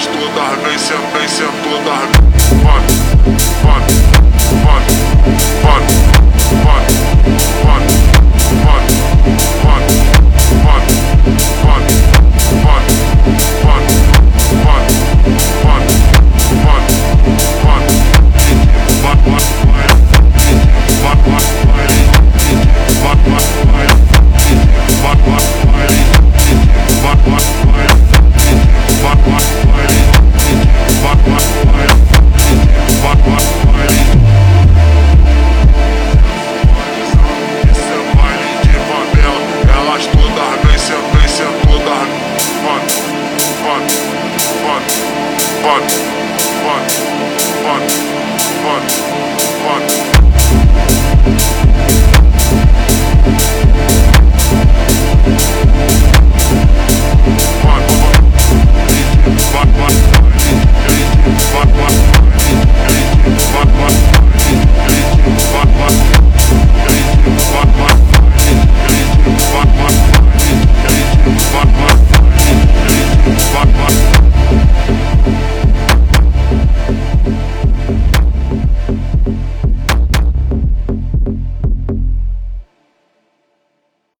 elas todas vem sendo todas. Mano, mano, mano, mano, mano, mano, mano, mano, mano, mano, mano, Fun.